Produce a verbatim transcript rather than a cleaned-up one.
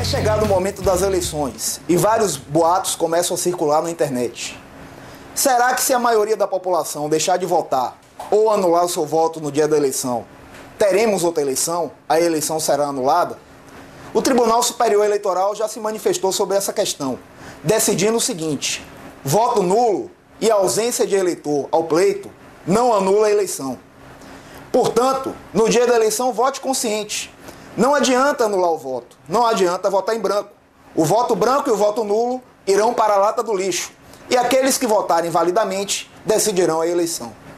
chegado o momento das eleições e vários boatos começam a circular na internet. Será que se a maioria da população deixar de votar ou anular o seu voto no dia da eleição, teremos outra eleição? A eleição será anulada? O Tribunal Superior Eleitoral já se manifestou sobre essa questão, decidindo o seguinte: voto nulo e ausência de eleitor ao pleito não anula a eleição. Portanto, no dia da eleição, vote consciente. Não adianta anular o voto, não adianta votar em branco. O voto branco e o voto nulo irão para a lata do lixo. E aqueles que votarem validamente decidirão a eleição.